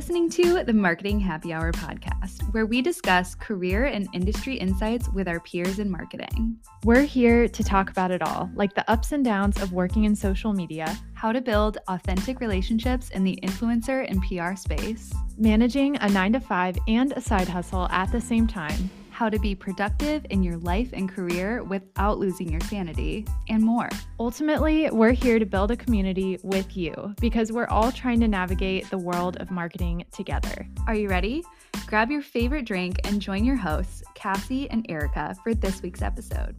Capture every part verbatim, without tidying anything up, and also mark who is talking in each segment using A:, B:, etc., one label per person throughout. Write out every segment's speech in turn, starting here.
A: listening to the Marketing Happy Hour podcast, where we discuss career and industry insights with our peers in marketing.
B: We're here to talk about it all, like the ups and downs of working in social media,
A: how to build authentic relationships in the influencer and P R space,
B: managing a nine to five and a side hustle at the same time,
A: how to be productive in your life and career without losing your sanity, and more.
B: Ultimately, we're here to build a community with you because we're all trying to navigate the world of marketing together.
A: Are you ready? Grab your favorite drink and join your hosts, Cassie and Erica, for this week's episode.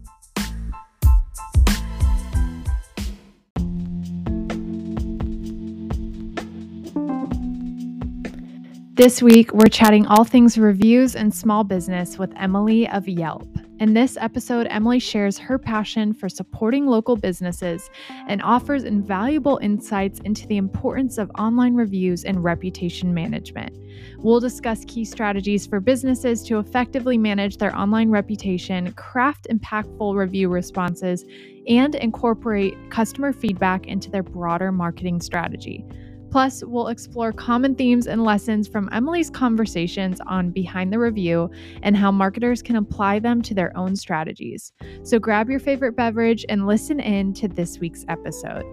B: This week, we're chatting all things reviews and small business with Emily of Yelp. In this episode, Emily shares her passion for supporting local businesses and offers invaluable insights into the importance of online reviews and reputation management. We'll discuss key strategies for businesses to effectively manage their online reputation, craft impactful review responses, and incorporate customer feedback into their broader marketing strategy. Plus, we'll explore common themes and lessons from Emily's conversations on Behind the Review and how marketers can apply them to their own strategies. So grab your favorite beverage and listen in to this week's episode.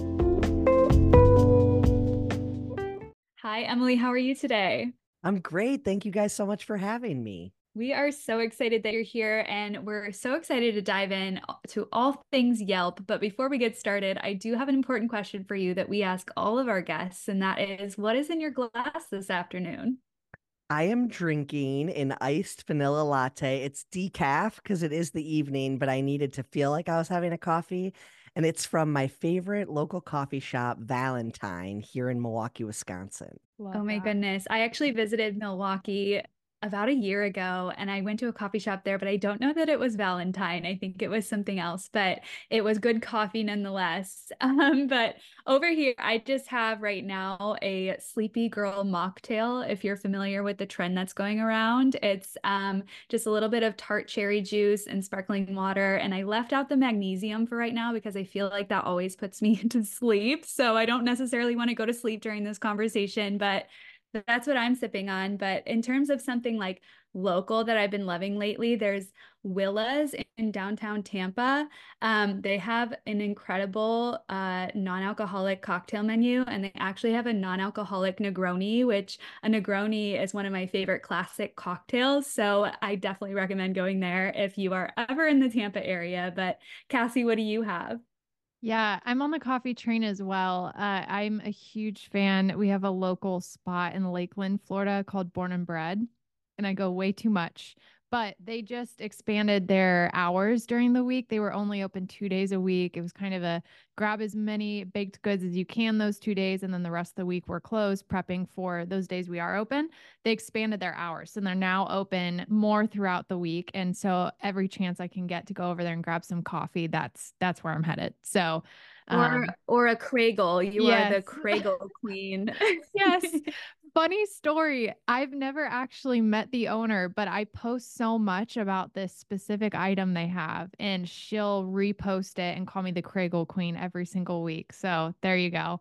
A: Hi, Emily. How are you today?
C: I'm great. Thank you guys so much for having me.
A: We are so excited that you're here, and we're so excited to dive in to all things Yelp. But before we get started, I do have an important question for you that we ask all of our guests, and that is, what is in your glass this afternoon?
C: I am drinking an iced vanilla latte. It's decaf because it is the evening, but I needed to feel like I was having a coffee. And it's from my favorite local coffee shop, Valentine, here in Milwaukee, Wisconsin.
A: Love oh my that. goodness. I actually visited Milwaukee about a year ago, and I went to a coffee shop there, but I don't know that it was Valentine. I think it was something else, but it was good coffee nonetheless. Um, but over here, I just have right now a Sleepy Girl mocktail. If you're familiar with the trend that's going around, it's um, just a little bit of tart cherry juice and sparkling water. And I left out the magnesium for right now because I feel like that always puts me to sleep. So I don't necessarily want to go to sleep during this conversation, but that's what I'm sipping on. But in terms of something like local that I've been loving lately, there's Willa's in downtown Tampa. Um, they have an incredible uh, non-alcoholic cocktail menu, and they actually have a non-alcoholic Negroni, which a Negroni is one of my favorite classic cocktails. So I definitely recommend going there if you are ever in the Tampa area. But Cassie, what do you have?
B: Yeah, I'm on the coffee train as well. Uh, I'm a huge fan. We have a local spot in Lakeland, Florida called Born and Bred, and I go way too much. But they just expanded their hours during the week. They were only open two days a week. It was kind of a grab as many baked goods as you can those two days, and then the rest of the week we're closed, prepping for those days we are open. They expanded their hours, and they're now open more throughout the week. And so every chance I can get to go over there and grab some coffee, that's that's where I'm headed. So
A: Or, um, or a Kregel. You yes. are the Kregel queen.
B: Yes. Funny story. I've never actually met the owner, but I post so much about this specific item they have, and she'll repost it and call me the Kregel queen every single week. So there you go.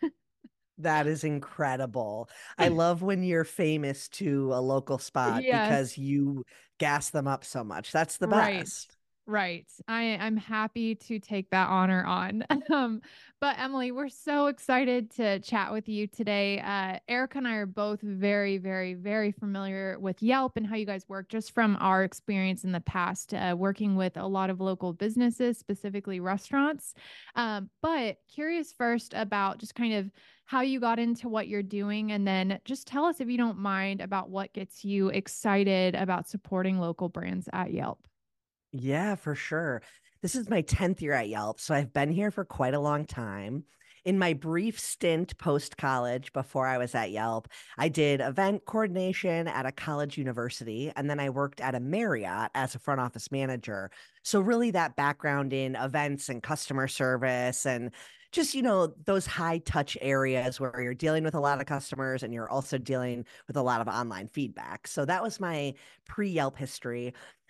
C: That is incredible. I love when you're famous to a local spot yes. because you gas them up so much. That's the
B: right.
C: best.
B: Right. I, I'm happy to take that honor on. um, but Emily, we're so excited to chat with you today. Uh, Erica and I are both very, very, very familiar with Yelp and how you guys work just from our experience in the past, uh, working with a lot of local businesses, specifically restaurants. Um, but curious first about just kind of how you got into what you're doing, and then just tell us, if you don't mind, about what gets you excited about supporting local brands at Yelp.
C: Yeah, for sure. This is my tenth year at Yelp, so I've been here for quite a long time. In my brief stint post-college before I was at Yelp, I did event coordination at a college university, and then I worked at a Marriott as a front office manager. So really that background in events and customer service and just, you know, those high touch areas where you're dealing with a lot of customers and you're also dealing with a lot of online feedback. So that was my pre-Yelp history.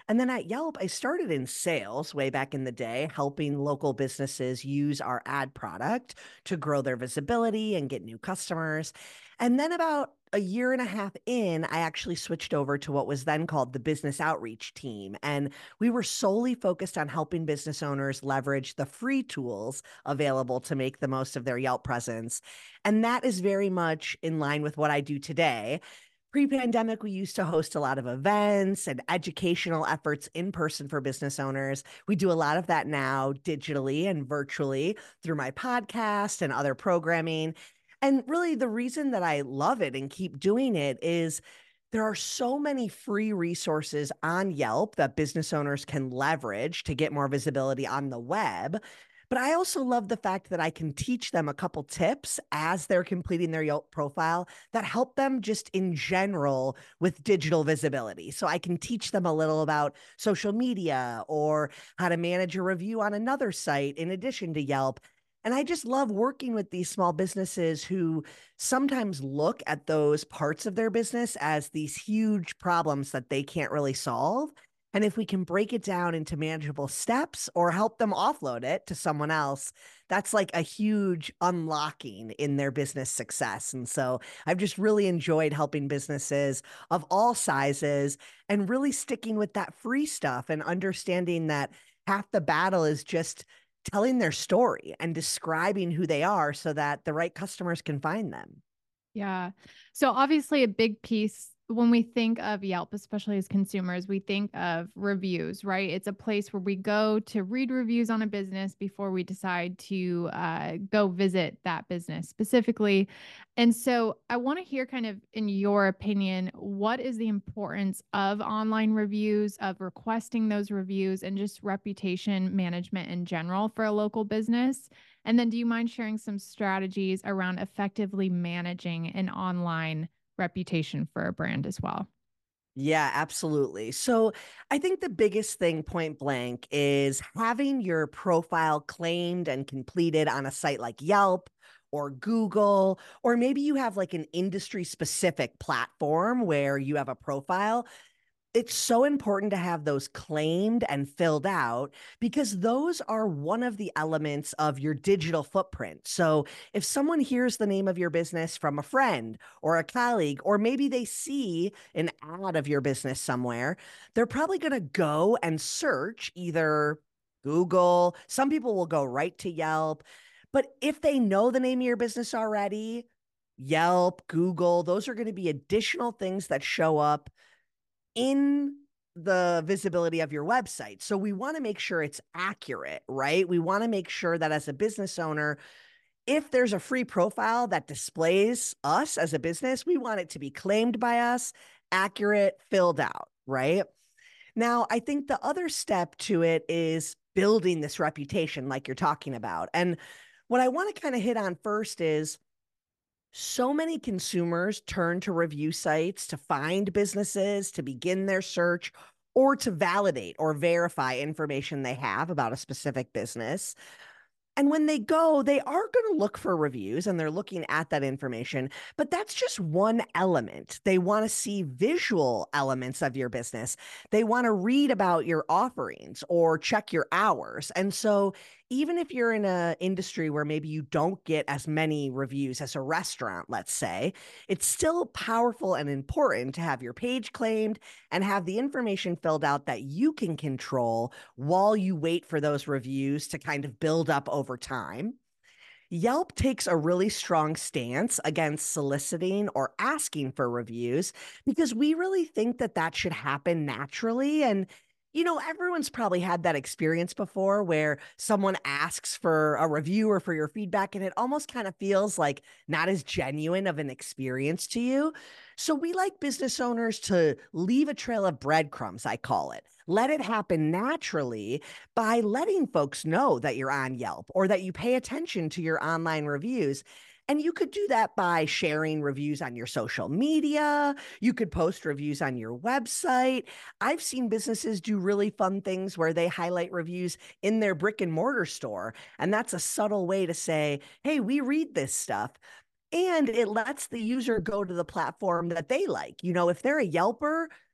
C: And then at Yelp, I started in sales way back in the day, helping local businesses use our ad product to grow their visibility and get new customers. And then about a year and a half in, I actually switched over to what was then called the business outreach team. And we were solely focused on helping business owners leverage the free tools available to make the most of their Yelp presence. And that is very much in line with what I do today. Pre-pandemic, we used to host a lot of events and educational efforts in person for business owners. We do a lot of that now digitally and virtually through my podcast and other programming. And really, the reason that I love it and keep doing it is there are so many free resources on Yelp that business owners can leverage to get more visibility on the web. But I also love the fact that I can teach them a couple tips as they're completing their Yelp profile that help them just in general with digital visibility. So I can teach them a little about social media or how to manage a review on another site in addition to Yelp. And I just love working with these small businesses who sometimes look at those parts of their business as these huge problems that they can't really solve. And if we can break it down into manageable steps or help them offload it to someone else, that's like a huge unlocking in their business success. And so I've just really enjoyed helping businesses of all sizes and really sticking with that free stuff and understanding that half the battle is just telling their story and describing who they are so that the right customers can find them.
B: Yeah. So obviously a big piece when we think of Yelp, especially as consumers, we think of reviews, right? It's a place where we go to read reviews on a business before we decide to uh, go visit that business specifically. And so I want to hear kind of in your opinion, what is the importance of online reviews, of requesting those reviews and just reputation management in general for a local business? And then do you mind sharing some strategies around effectively managing an online reputation for a brand as well?
C: Yeah, absolutely. So I think the biggest thing, point blank, is having your profile claimed and completed on a site like Yelp or Google, or maybe you have like an industry specific platform where you have a profile. It's so important to have those claimed and filled out because those are one of the elements of your digital footprint. So if someone hears the name of your business from a friend or a colleague, or maybe they see an ad of your business somewhere, they're probably going to go and search either Google. Some people will go right to Yelp. But if they know the name of your business already, Yelp, Google, those are going to be additional things that show up in the visibility of your website. So we want to make sure it's accurate, right? We want to make sure that as a business owner, if there's a free profile that displays us as a business, we want it to be claimed by us, accurate, filled out, right? Now, I think the other step to it is building this reputation like you're talking about. And what I want to kind of hit on first is so many consumers turn to review sites to find businesses, to begin their search, or to validate or verify information they have about a specific business. And when they go, they are going to look for reviews and they're looking at that information, but that's just one element. They want to see visual elements of your business. They want to read about your offerings or check your hours. And so even if you're in an industry where maybe you don't get as many reviews as a restaurant, let's say, it's still powerful and important to have your page claimed and have the information filled out that you can control while you wait for those reviews to kind of build up over time. Yelp takes a really strong stance against soliciting or asking for reviews because we really think that that should happen naturally. And you know, everyone's probably had that experience before where someone asks for a review or for your feedback, and it almost kind of feels like not as genuine of an experience to you. So we like business owners to leave a trail of breadcrumbs, I call it. Let it happen naturally by letting folks know that you're on Yelp or that you pay attention to your online reviews. And you could do that by sharing reviews on your social media. You could post reviews on your website. I've seen businesses do really fun things where they highlight reviews in their brick and mortar store. And that's a subtle way to say, hey, we read this stuff. And it lets the user go to the platform that they like. You know, if they're a Yelper,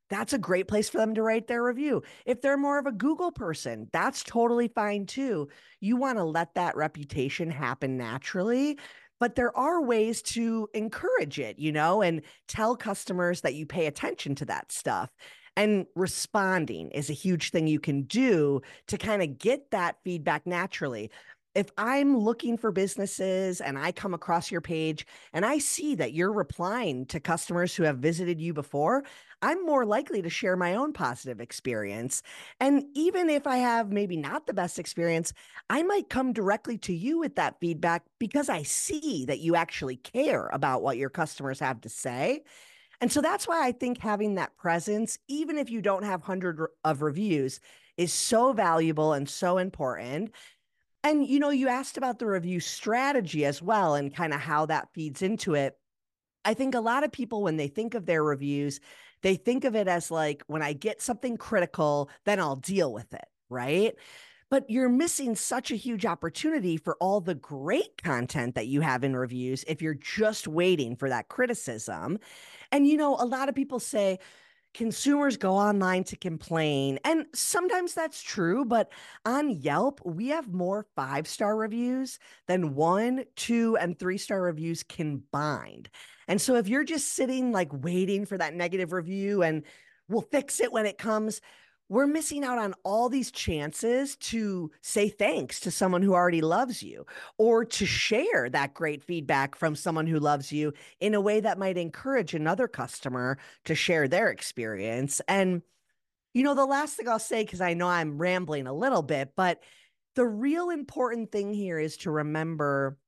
C: that's a great place for them to write their review. If they're more of a Google person, that's totally fine too. You want to let that reputation happen naturally, but there are ways to encourage it, you know, and tell customers that you pay attention to that stuff. And responding is a huge thing you can do to kind of get that feedback naturally. If I'm looking for businesses and I come across your page and I see that you're replying to customers who have visited you before, I'm more likely to share my own positive experience. And even if I have maybe not the best experience, I might come directly to you with that feedback because I see that you actually care about what your customers have to say. And so that's why I think having that presence, even if you don't have hundreds of reviews, is so valuable and so important. And, you know, you asked about the review strategy as well and kind of how that feeds into it. I think a lot of people, when they think of their reviews, they think of it as like, when I get something critical, then I'll deal with it, right? But you're missing such a huge opportunity for all the great content that you have in reviews if you're just waiting for that criticism. And, you know, a lot of people say, consumers go online to complain. And sometimes that's true, but on Yelp, we have more five star reviews than one, two, and three star reviews combined. And so if you're just sitting like waiting for that negative review and we'll fix it when it comes, we're missing out on all these chances to say thanks to someone who already loves you or to share that great feedback from someone who loves you in a way that might encourage another customer to share their experience. And, you know, the last thing I'll say, because I know I'm rambling a little bit, but the real important thing here is to remember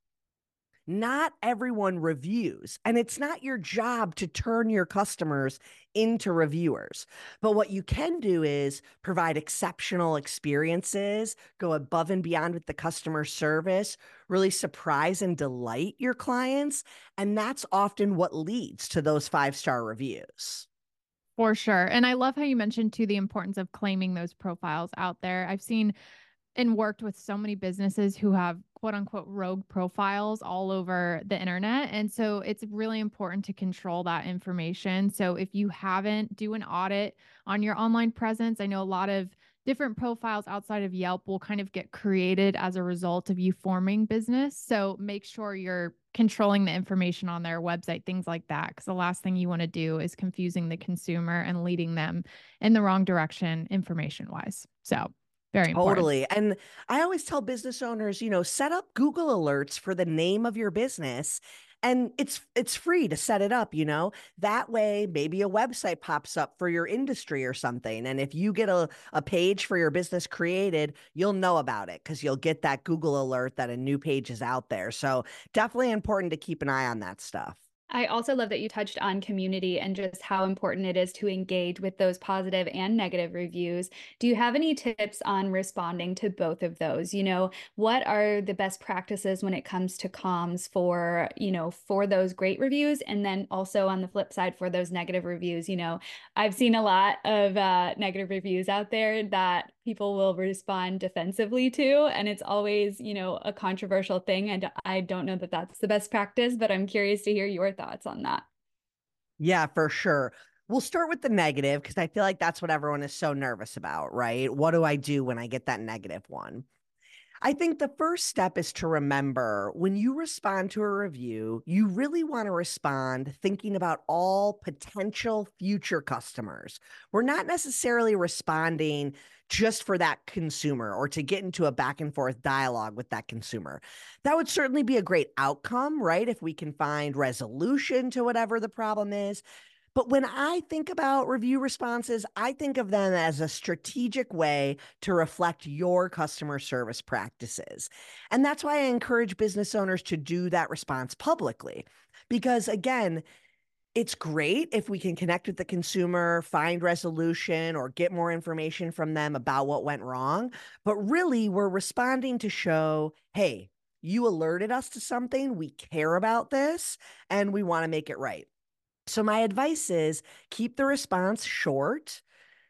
C: not everyone reviews, and it's not your job to turn your customers into reviewers. But what you can do is provide exceptional experiences, go above and beyond with the customer service, really surprise and delight your clients. And that's often what leads to those five-star reviews.
B: For sure. And I love how you mentioned too the importance of claiming those profiles out there. I've seen and worked with so many businesses who have quote unquote rogue profiles all over the internet. And so it's really important to control that information. So if you haven't, do an audit on your online presence. I know a lot of different profiles outside of Yelp will kind of get created as a result of you forming business. So make sure you're controlling the information on their website, things like that. Because the last thing you want to do is confusing the consumer and leading them in the wrong direction information wise. So very important.
C: Totally. And I always tell business owners, you know, set up Google alerts for the name of your business. And it's it's free to set it up, you know. That way, maybe a website pops up for your industry or something. And if you get a, a page for your business created, you'll know about it because you'll get that Google alert that a new page is out there. So definitely important to keep an eye on that stuff.
A: I also love that you touched on community and just how important it is to engage with those positive and negative reviews. Do you have any tips on responding to both of those? You know, what are the best practices when it comes to comms for, you know, for those great reviews? And then also on the flip side for those negative reviews, you know, I've seen a lot of uh, negative reviews out there that people will respond defensively to. And it's always, you know, a controversial thing. And I don't know that that's the best practice, but I'm curious to hear your thoughts on that.
C: Yeah, for sure. We'll start with the negative because I feel like that's what everyone is so nervous about, right? What do I do when I get that negative one? I think the first step is to remember when you respond to a review, you really want to respond thinking about all potential future customers. We're not necessarily responding just for that consumer or to get into a back and forth dialogue with that consumer. That would certainly be a great outcome, right? If we can find resolution to whatever the problem is. But when I think about review responses, I think of them as a strategic way to reflect your customer service practices. And that's why I encourage business owners to do that response publicly. Because again, it's great if we can connect with the consumer, find resolution, or get more information from them about what went wrong. But really, we're responding to show, hey, you alerted us to something, we care about this, and we want to make it right. So my advice is keep the response short,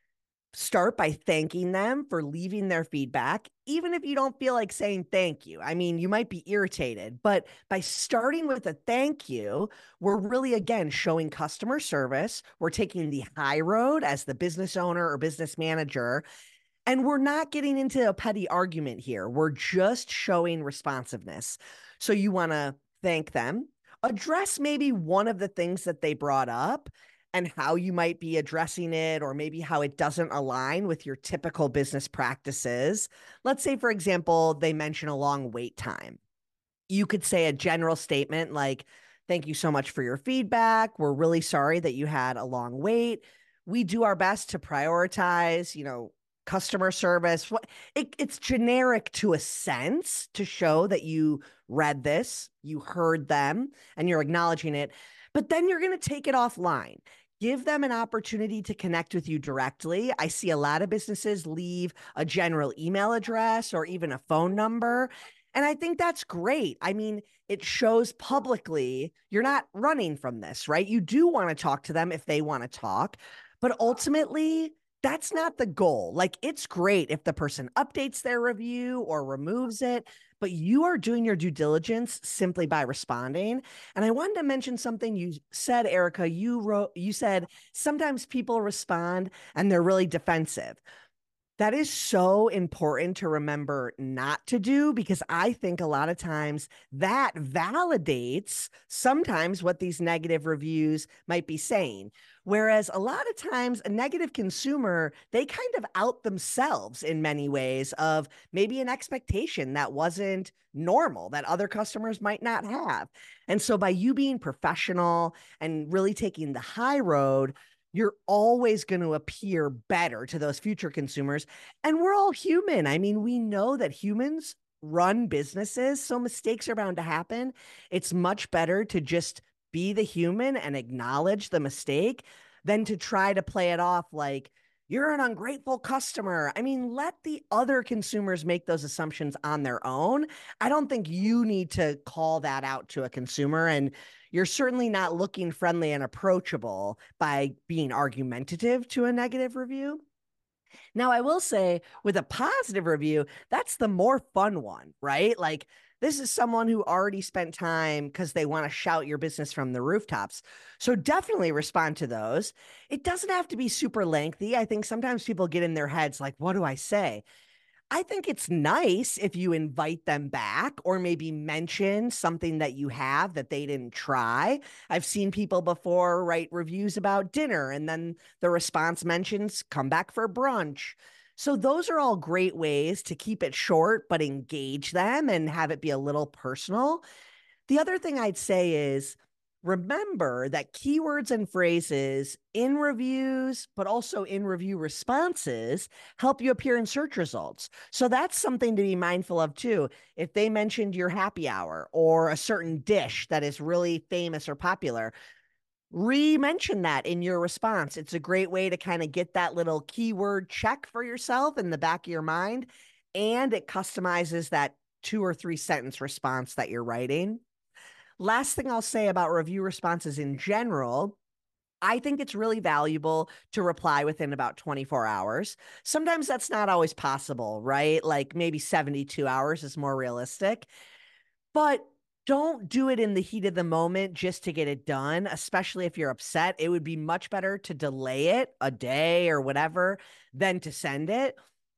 C: start by thanking them for leaving their feedback, even if you don't feel like saying thank you. I mean, you might be irritated, but by starting with a thank you, we're really, again, showing customer service. We're taking the high road as the business owner or business manager, and we're not getting into a petty argument here. We're just showing responsiveness. So you want to thank them, address maybe one of the things that they brought up and how you might be addressing it, or maybe how it doesn't align with your typical business practices. Let's say, for example, they mention a long wait time. You could say a general statement like, thank you so much for your feedback. We're really sorry that you had a long wait. We do our best to prioritize, you know, customer service. It, it's generic to a sense to show that you read this, you heard them, and you're acknowledging it. But then you're going to take it offline. Give them an opportunity to connect with you directly. I see a lot of businesses leave a general email address or even a phone number. And I think that's great. I mean, it shows publicly you're not running from this, right? You do want to talk to them if they want to talk, but ultimately, that's not the goal. Like, it's great if the person updates their review or removes it, but you are doing your due diligence simply by responding. And I wanted to mention something you said, Erica. You wrote, you said sometimes people respond and they're really defensive. That is so important to remember not to do, because I think a lot of times that validates sometimes what these negative reviews might be saying. Whereas a lot of times a negative consumer, they kind of out themselves in many ways of maybe an expectation that wasn't normal that other customers might not have. And so by you being professional and really taking the high road, you're always going to appear better to those future consumers. And we're all human. I mean, we know that humans run businesses, so mistakes are bound to happen. It's much better to just be the human and acknowledge the mistake than to try to play it off like you're an ungrateful customer. I mean, let the other consumers make those assumptions on their own. I don't think you need to call that out to a consumer. And you're certainly not looking friendly and approachable by being argumentative to a negative review. Now, I will say with a positive review, that's the more fun one, right? Like, this is someone who already spent time because they want to shout your business from the rooftops. So definitely respond to those. It doesn't have to be super lengthy. I think sometimes people get in their heads like, what do I say? I think it's nice if you invite them back or maybe mention something that you have that they didn't try. I've seen people before write reviews about dinner and then the response mentions come back for brunch. So those are all great ways to keep it short, but engage them and have it be a little personal. The other thing I'd say is remember that keywords and phrases in reviews, but also in review responses, help you appear in search results. So that's something to be mindful of too. If they mentioned your happy hour or a certain dish that is really famous or popular, re-mention that in your response. It's a great way to kind of get that little keyword check for yourself in the back of your mind. And it customizes that two or three sentence response that you're writing. Last thing I'll say about review responses in general, I think it's really valuable to reply within about twenty-four hours. Sometimes that's not always possible, right? Like maybe seventy-two hours is more realistic, but don't do it in the heat of the moment just to get it done, especially if you're upset. It would be much better to delay it a day or whatever than to send it.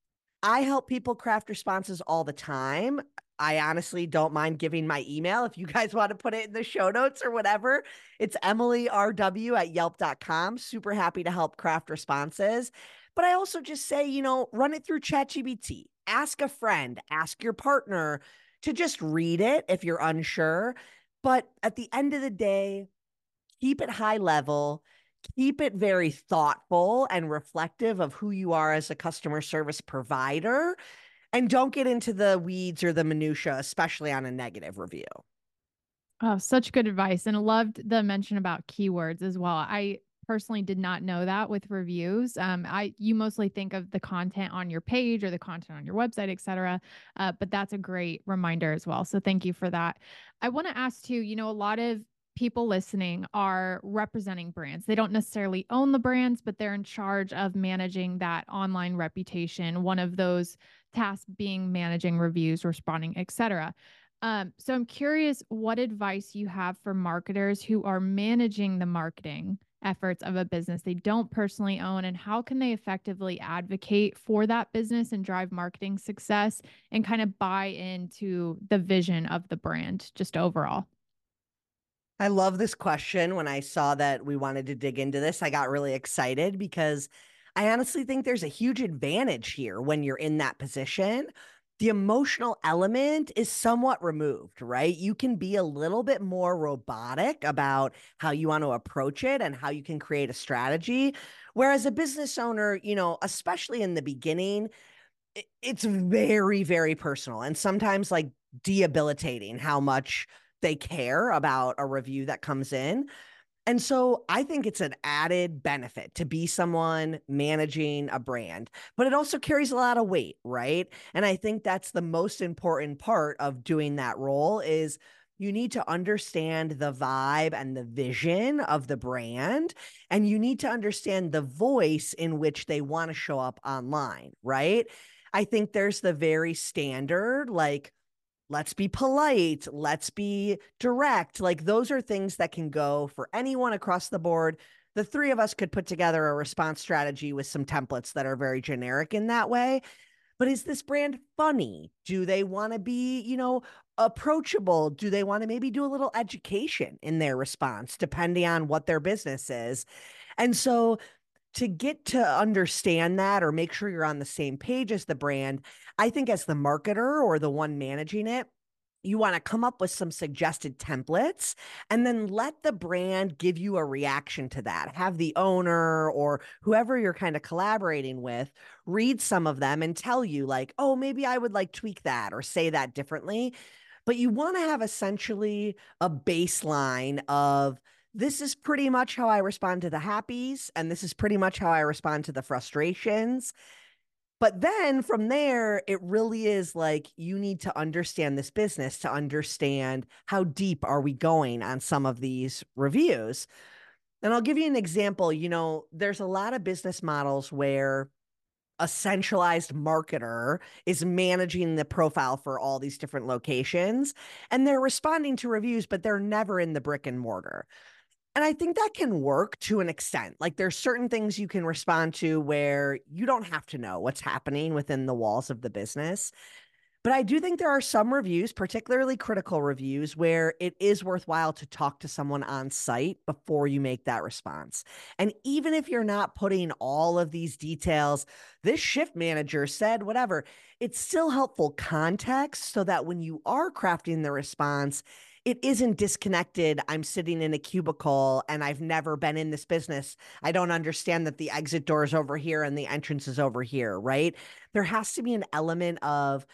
C: I help people craft responses all the time. I honestly don't mind giving my email if you guys want to put it in the show notes or whatever. It's Emily R W at yelp dot com. Super happy to help craft responses. But I also just say, you know, run it through ChatGPT. Ask a friend, ask your partner to just read it if you're unsure. But at the end of the day, keep it high level. Keep it very thoughtful and reflective of who you are as a customer service provider. And don't get into the weeds or the minutia, especially on a negative review.
B: Oh, such good advice. And I loved the mention about keywords as well. I personally did not know that with reviews. Um, I you mostly think of the content on your page or the content on your website, et cetera. Uh, but that's a great reminder as well. So thank you for that. I want to ask too, you know, a lot of people listening are representing brands. They don't necessarily own the brands, but they're in charge of managing that online reputation. One of those tasks being managing reviews, responding, et cetera. Um, so I'm curious what advice you have for marketers who are managing the marketing efforts of a business they don't personally own, and how can they effectively advocate for that business and drive marketing success and kind of buy into the vision of the brand just overall.
C: I love this question. When I saw that we wanted to dig into this, I got really excited because I honestly think there's a huge advantage here when you're in that position. The emotional element is somewhat removed, right? You can be a little bit more robotic about how you want to approach it and how you can create a strategy. Whereas a business owner, you know, especially in the beginning, it's very, very personal and sometimes like debilitating how much they care about a review that comes in. And so I think it's an added benefit to be someone managing a brand, but it also carries a lot of weight, right? And I think that's the most important part of doing that role is you need to understand the vibe and the vision of the brand, and you need to understand the voice in which they want to show up online, right? I think there's the very standard, like, let's be polite, let's be direct. Like those are things that can go for anyone across the board. The three of us could put together a response strategy with some templates that are very generic in that way. But is this brand funny? Do they want to be, you know, approachable? Do they want to maybe do a little education in their response, depending on what their business is? And so to get to understand that or make sure you're on the same page as the brand, I think as the marketer or the one managing it, you want to come up with some suggested templates and then let the brand give you a reaction to that. Have the owner or whoever you're kind of collaborating with read some of them and tell you like, oh, maybe I would like tweak that or say that differently. But you want to have essentially a baseline of this is pretty much how I respond to the happies, and this is pretty much how I respond to the frustrations. But then from there, it really is like you need to understand this business to understand how deep are we going on some of these reviews. And I'll give you an example. You know, there's a lot of business models where a centralized marketer is managing the profile for all these different locations, and they're responding to reviews, but they're never in the brick and mortar. And I think that can work to an extent. Like there's certain things you can respond to where you don't have to know what's happening within the walls of the business. But I do think there are some reviews, particularly critical reviews, where it is worthwhile to talk to someone on site before you make that response. And even if you're not putting all of these details, this shift manager said whatever, it's still helpful context so that when you are crafting the response, it isn't disconnected. I'm sitting in a cubicle and I've never been in this business. I don't understand that the exit door is over here and the entrance is over here, right? There has to be an element of,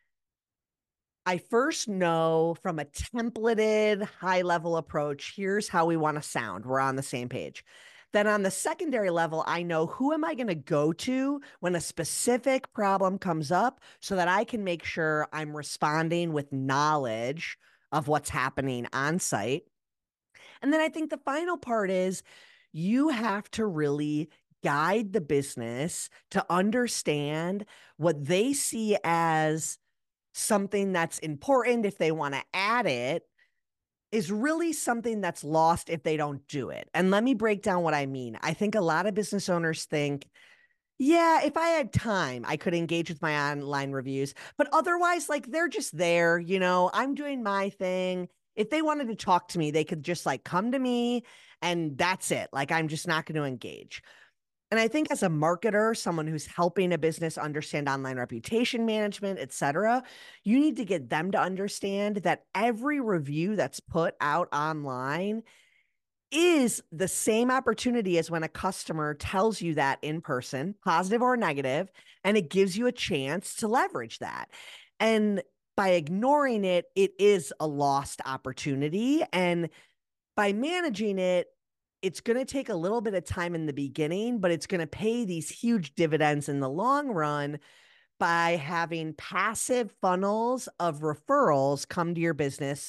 C: I first know from a templated high level approach, here's how we want to sound. We're on the same page. Then on the secondary level, I know who am I going to go to when a specific problem comes up so that I can make sure I'm responding with knowledge of what's happening on site. And then I think the final part is you have to really guide the business to understand what they see as something that's important if they want to add it is really something that's lost if they don't do it. And let me break down what I mean. I think a lot of business owners think, yeah, if I had time, I could engage with my online reviews, but otherwise, like they're just there, you know, I'm doing my thing. If they wanted to talk to me, they could just like come to me and that's it. Like, I'm just not going to engage. And I think as a marketer, someone who's helping a business understand online reputation management, et cetera, you need to get them to understand that every review that's put out online is the same opportunity as when a customer tells you that in person, positive or negative, and it gives you a chance to leverage that. And by ignoring it, it is a lost opportunity. And by managing it, it's going to take a little bit of time in the beginning, but it's going to pay these huge dividends in the long run by having passive funnels of referrals come to your business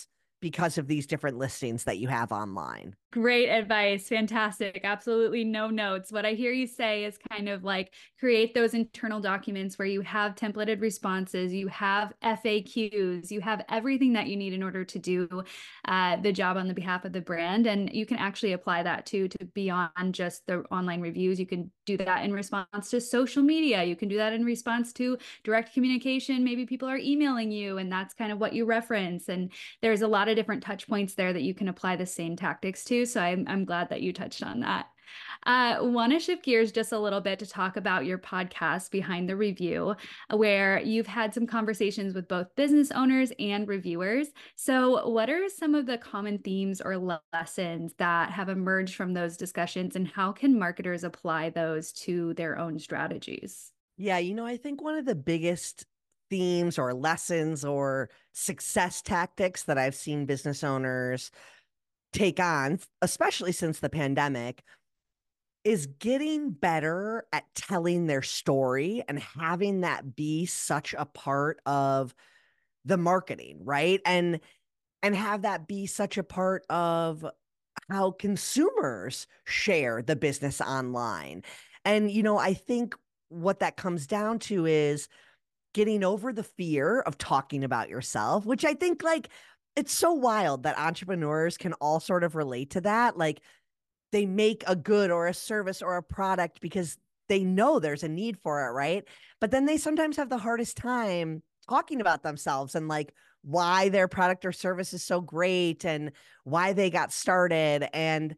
C: because of these different listings that you have online.
A: Great advice. Fantastic. Absolutely no notes. What I hear you say is kind of like create those internal documents where you have templated responses, you have F A Qs, you have everything that you need in order to do uh, the job on the behalf of the brand. And you can actually apply that too to beyond just the online reviews. You can do that in response to social media. You can do that in response to direct communication. Maybe people are emailing you and that's kind of what you reference. And there's a lot of different touch points there that you can apply the same tactics to. So I'm, I'm glad that you touched on that. I uh, want to shift gears just a little bit to talk about your podcast, Behind the Review, where you've had some conversations with both business owners and reviewers. So what are some of the common themes or lessons that have emerged from those discussions, and how can marketers apply those to their own strategies?
C: Yeah, you know, I think one of the biggest themes or lessons or success tactics that I've seen business owners take on, especially since the pandemic, is getting better at telling their story and having that be such a part of the marketing, right? And and have that be such a part of how consumers share the business online. And you know, I think what that comes down to is getting over the fear of talking about yourself, which I think like it's so wild that entrepreneurs can all sort of relate to that. Like they make a good or a service or a product because they know there's a need for it, right? But then they sometimes have the hardest time talking about themselves and like why their product or service is so great and why they got started. And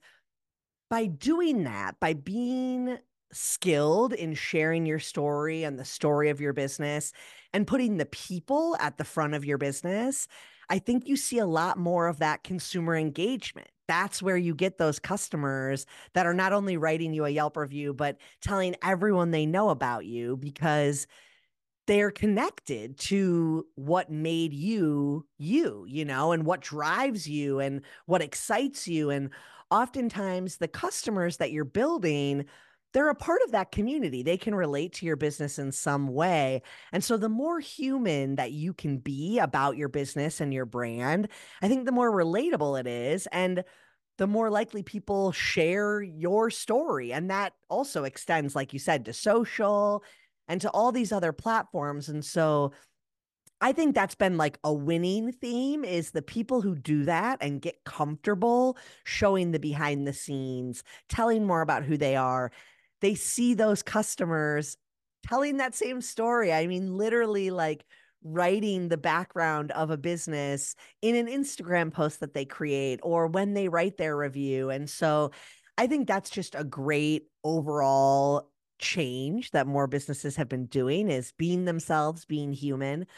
C: by doing that, by being skilled in sharing your story and the story of your business and putting the people at the front of your business, I think you see a lot more of that consumer engagement. That's where you get those customers that are not only writing you a Yelp review, but telling everyone they know about you because they're connected to what made you you, you know, and what drives you and what excites you. And oftentimes the customers that you're building, they're a part of that community. They can relate to your business in some way. And so the more human that you can be about your business and your brand, I think the more relatable it is. And the more likely people share your story. And that also extends, like you said, to social and to all these other platforms. And so I think that's been like a winning theme is the people who do that and get comfortable showing the behind the scenes, telling more about who they are. They see those customers telling that same story. I mean, literally like writing the background of a business in an Instagram post that they create or when they write their review. And so I think that's just a great overall change that more businesses have been doing is being themselves, being human.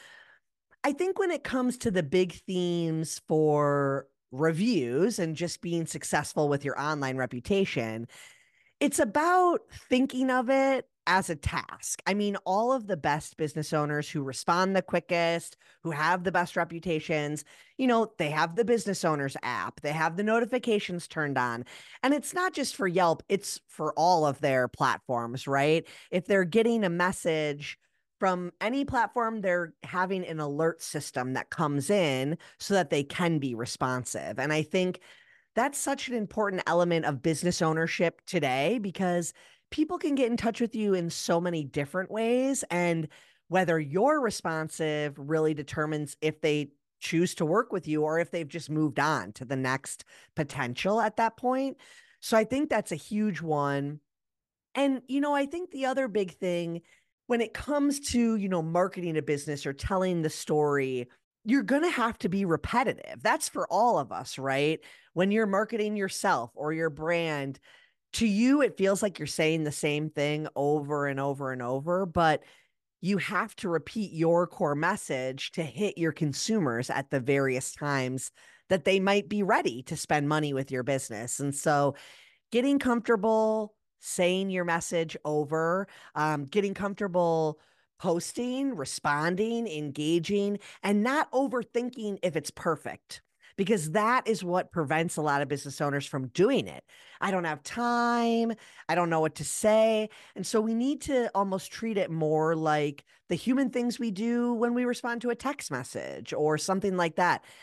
C: I think when it comes to the big themes for reviews and just being successful with your online reputation, it's about thinking of it as a task. I mean, all of the best business owners who respond the quickest, who have the best reputations, you know, they have the business owners app, they have the notifications turned on. And it's not just for Yelp, it's for all of their platforms, right? If they're getting a message from any platform, they're having an alert system that comes in so that they can be responsive. And I think that's such an important element of business ownership today because people can get in touch with you in so many different ways. And whether you're responsive really determines if they choose to work with you or if they've just moved on to the next potential at that point. So I think that's a huge one. And, you know, I think the other big thing when it comes to, you know, marketing a business or telling the story, you're going to have to be repetitive. That's for all of us, right? When you're marketing yourself or your brand, to you, it feels like you're saying the same thing over and over and over, but you have to repeat your core message to hit your consumers at the various times that they might be ready to spend money with your business. And so getting comfortable saying your message over, um, getting comfortable posting, responding, engaging, and not overthinking if it's perfect, because that is what prevents a lot of business owners from doing it. I don't have time. I don't know what to say. And so we need to almost treat it more like the human things we do when we respond to a text message or something like that.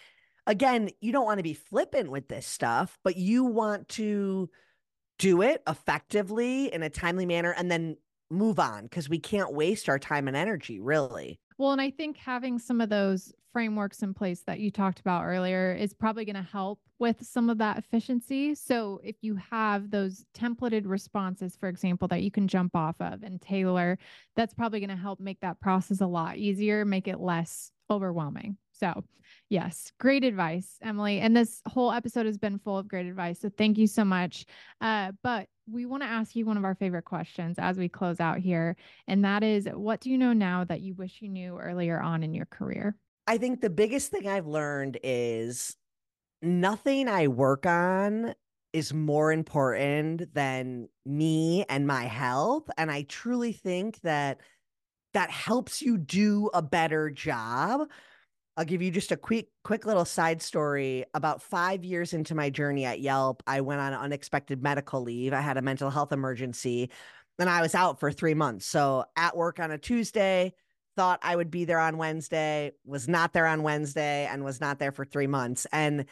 C: again, you don't want to be flippant with this stuff, but you want to do it effectively in a timely manner and then move on, because we can't waste our time and energy, really.
B: Well, and I think having some of those frameworks in place that you talked about earlier is probably going to help with some of that efficiency. So if you have those templated responses, for example, that you can jump off of and tailor, that's probably going to help make that process a lot easier, make it less overwhelming. So yes, great advice, Emily. And this whole episode has been full of great advice. So thank you so much. Uh, but we want to ask you one of our favorite questions as we close out here. And that is, what do you know now that you wish you knew earlier on in your career?
C: I think the biggest thing I've learned is nothing I work on is more important than me and my health. And I truly think that that helps you do a better job. I'll give you just a quick, quick little side story. About five years into my journey at Yelp, I went on unexpected medical leave. I had a mental health emergency and I was out for three months. So at work on a Tuesday, thought I would be there on Wednesday, was not there on Wednesday, and was not there for three months. And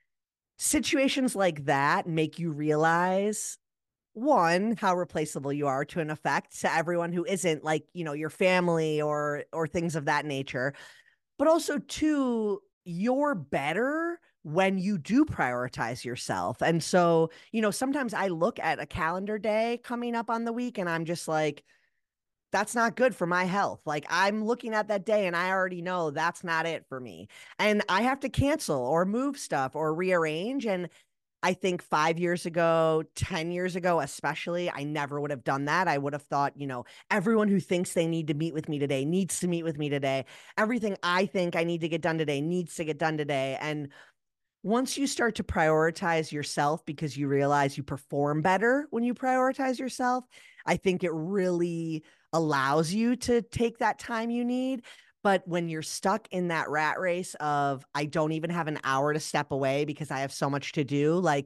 C: situations like that make you realize, one, how replaceable you are to an effect to everyone who isn't like, you know, your family or or things of that nature. But also, two, you're better when you do prioritize yourself. And so, you know, sometimes I look at a calendar day coming up on the week and I'm just like, that's not good for my health. Like, I'm looking at that day and I already know that's not it for me. And I have to cancel or move stuff or rearrange. And I think five years ago, ten years ago, especially, I never would have done that. I would have thought, you know, everyone who thinks they need to meet with me today needs to meet with me today. Everything I think I need to get done today needs to get done today. And once you start to prioritize yourself because you realize you perform better when you prioritize yourself, I think it really allows you to take that time you need. But when you're stuck in that rat race of, I don't even have an hour to step away because I have so much to do, like,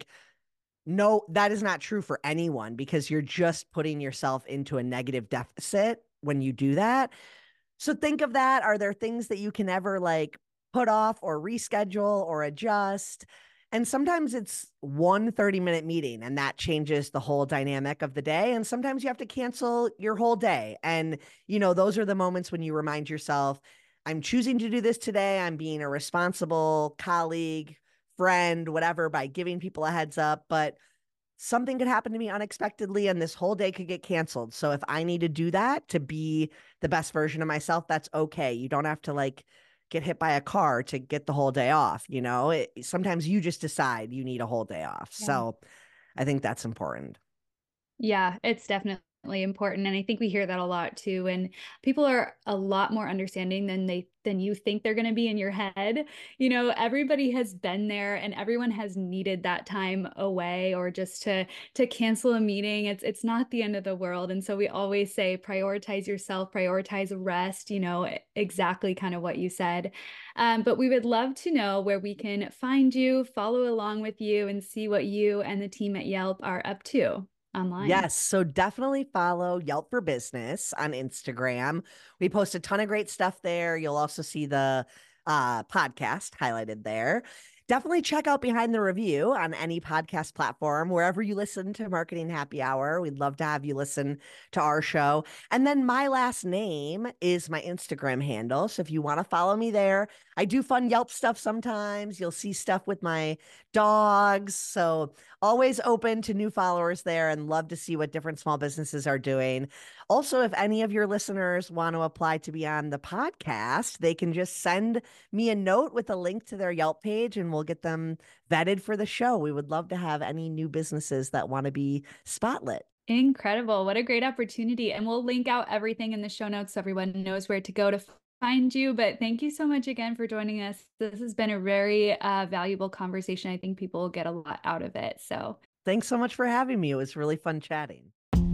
C: no, that is not true for anyone, because you're just putting yourself into a negative deficit when you do that. So think of that. Are there things that you can ever like put off or reschedule or adjust? And sometimes it's one thirty minute meeting and that changes the whole dynamic of the day. And sometimes you have to cancel your whole day. And, you know, those are the moments when you remind yourself, I'm choosing to do this today. I'm being a responsible colleague, friend, whatever, by giving people a heads up. But something could happen to me unexpectedly and this whole day could get canceled. So if I need to do that to be the best version of myself, that's okay. You don't have to like get hit by a car to get the whole day off. You know, it, sometimes you just decide you need a whole day off. Yeah. So I think that's important.
A: Yeah, it's definitely important. And I think we hear that a lot too. And people are a lot more understanding than they than you think they're going to be in your head. You know, everybody has been there and everyone has needed that time away or just to to cancel a meeting. It's it's not the end of the world. And so we always say prioritize yourself, prioritize rest, you know, exactly kind of what you said. Um, but we would love to know where we can find you, follow along with you, and see what you and the team at Yelp are up to online.
C: Yes. So definitely follow Yelp for Business on Instagram. We post a ton of great stuff there. You'll also see the uh, podcast highlighted there. Definitely check out Behind the Review on any podcast platform, wherever you listen to Marketing Happy Hour. We'd love to have you listen to our show. And then my last name is my Instagram handle. So if you want to follow me there, I do fun Yelp stuff sometimes. You'll see stuff with my dogs. So always open to new followers there and love to see what different small businesses are doing. Also, if any of your listeners want to apply to be on the podcast, they can just send me a note with a link to their Yelp page and we'll get them vetted for the show. We would love to have any new businesses that want to be spotlit.
A: Incredible. What a great opportunity. And we'll link out everything in the show notes so everyone knows where to go to find you. But thank you so much again for joining us. This has been a very uh, valuable conversation. I think people will get a lot out of it. So
C: thanks so much for having me. It was really fun chatting.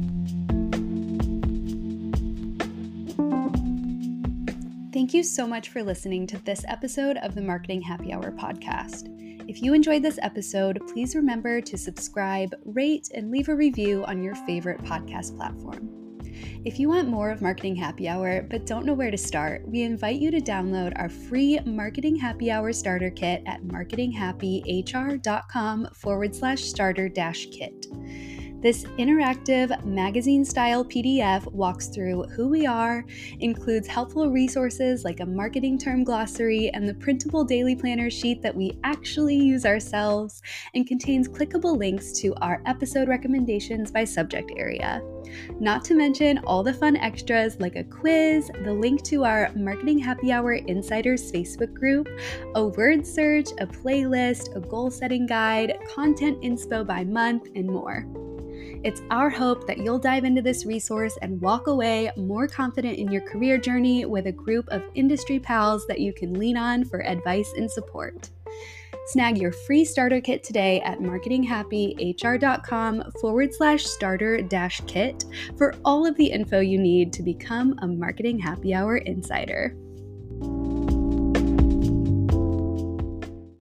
A: Thank you so much for listening to this episode of the Marketing Happy Hour podcast. If you enjoyed this episode, please remember to subscribe, rate, and leave a review on your favorite podcast platform.
D: If you want more of Marketing Happy Hour but don't know where to start, we invite you to download our free Marketing Happy Hour starter kit at marketinghappyhr.com forward slash starter dash kit. This interactive magazine-style P D F walks through who we are, includes helpful resources like a marketing term glossary and the printable daily planner sheet that we actually use ourselves, and contains clickable links to our episode recommendations by subject area. Not to mention all the fun extras like a quiz, the link to our Marketing Happy Hour Insiders Facebook group, a word search, a playlist, a goal-setting guide, content inspo by month, and more. It's our hope that you'll dive into this resource and walk away more confident in your career journey with a group of industry pals that you can lean on for advice and support. Snag your free starter kit today at marketinghappyhr.com forward slash starter dash kit for all of the info you need to become a Marketing Happy Hour insider.